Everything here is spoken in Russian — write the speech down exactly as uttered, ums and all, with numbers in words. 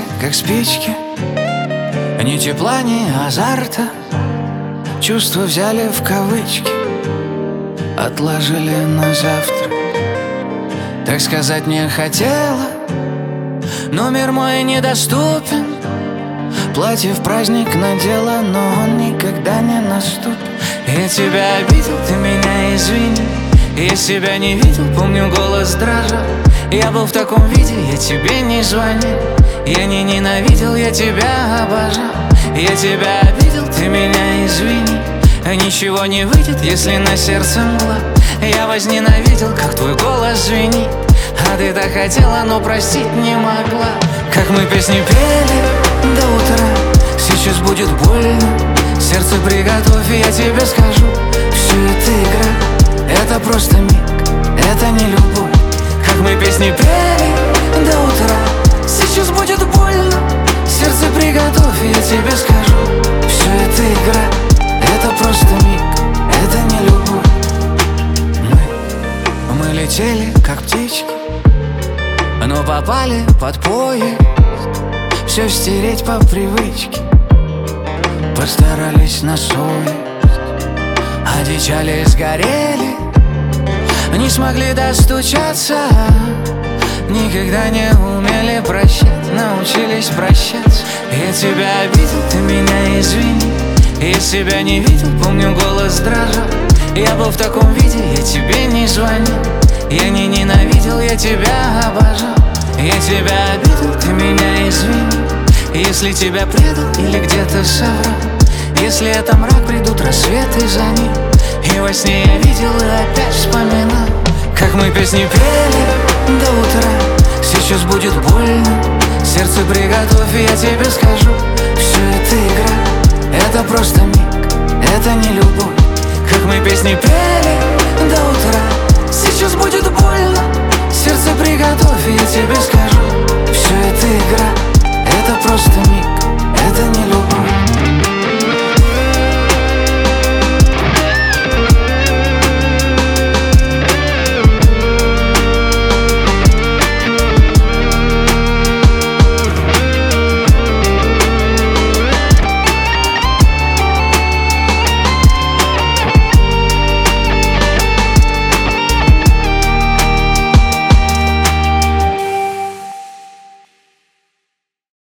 как спички. Ни тепла, ни азарта. Чувства взяли в кавычки, отложили на завтра. Так сказать не хотела, но мир мой недоступен. Платье в праздник надела, но он никогда не наступит. Я тебя обидел, ты меня извини. Я себя не видел, помню, голос дрожал. Я был в таком виде, я тебе не звонил. Я не ненавидел, я тебя обожал. Я тебя обидел, ты меня извини. Ничего не выйдет, если на сердце мгла. Я возненавидел, как твой голос звенит. А ты так хотела, но простить не могла. Как мы песни пели до утра. Сейчас будет больно. Сердце приготовь, и я тебе скажу. Все это игра, это просто миг, это не любовь. Как мы песни пели до утра. Сейчас будет больно. Сердце приготовь, и я тебе скажу. Все это игра, это просто миг, это не любовь. Мы, мы летели, как птички, но попали под поезд. Все стереть по привычке, постарались на совесть. Одичали, сгорели, не смогли достучаться. Никогда не умели прощать, научились прощаться. Я тебя обидел, ты меня извини. Я себя не видел, помню, голос дрожал. Я был в таком виде, я тебе не звонил. Я не ненавидел, я тебя обожал. Я тебя обидел, ты меня извини. Если тебя предал или где-то соврал. Если это мрак, придут рассветы за ним. И во сне я видел и опять вспоминал. Как мы песни пели до утра. Сейчас будет больно. Сердце приготовь, и я тебе скажу. Все это игра, это просто миг, это не любовь. Как мы песни пели до утра. Сейчас будет больно. Сердце приготовь, и я тебе скажу.